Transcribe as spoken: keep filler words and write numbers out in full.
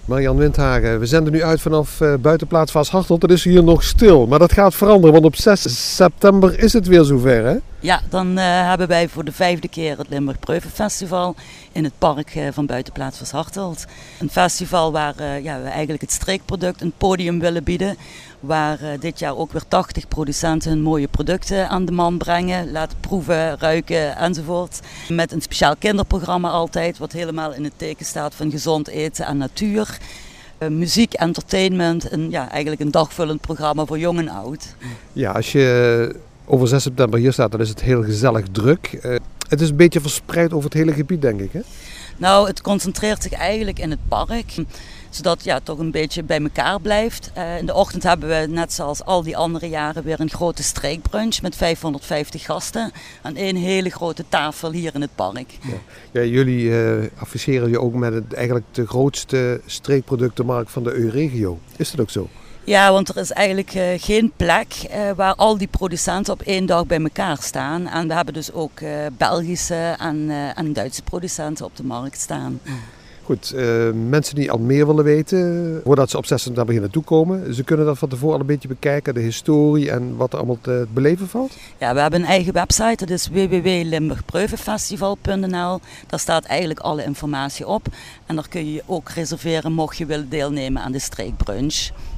Marian Windhagen, we zenden nu uit vanaf uh, buitenplaats Vaashartelt. Het is hier nog stil, maar dat gaat veranderen, want op zes september is het weer zover, hè? Ja, dan uh, hebben wij voor de vijfde keer het Limburg Preuvenfestival in het park uh, van buitenplaats Vaashartelt. Een festival waar uh, ja, we eigenlijk het streekproduct een podium willen bieden. Waar uh, dit jaar ook weer tachtig producenten hun mooie producten aan de man brengen. Laten proeven, ruiken enzovoort. Met een speciaal kinderprogramma altijd, wat helemaal in het teken staat van gezond eten en natuur. Uh, muziek, entertainment, en ja, eigenlijk een dagvullend programma voor jong en oud. Ja, als je over zes september hier staat, dan is het heel gezellig druk. Uh, het is een beetje verspreid over het hele gebied, denk ik, hè? Nou, het concentreert zich eigenlijk in het park, zodat ja, toch een beetje bij elkaar blijft. Uh, in de ochtend hebben we, net zoals al die andere jaren, weer een grote streekbrunch met vijfhonderdvijftig gasten aan één hele grote tafel hier in het park. Ja. Ja, jullie uh, afficheren je ook met het, eigenlijk de grootste streekproductenmarkt van de EU-regio. Is dat ook zo? Ja, want er is eigenlijk uh, geen plek uh, waar al die producenten op één dag bij elkaar staan. En we hebben dus ook uh, Belgische en, uh, en Duitse producenten op de markt staan. Goed, uh, mensen die al meer willen weten, voordat ze op zes september hier naartoe komen, ze kunnen dat van tevoren al een beetje bekijken, de historie en wat er allemaal te beleven valt? Ja, we hebben een eigen website, dat is w w w punt limburg preuvenfestival punt n l. Daar staat eigenlijk alle informatie op en daar kun je je ook reserveren mocht je willen deelnemen aan de streekbrunch.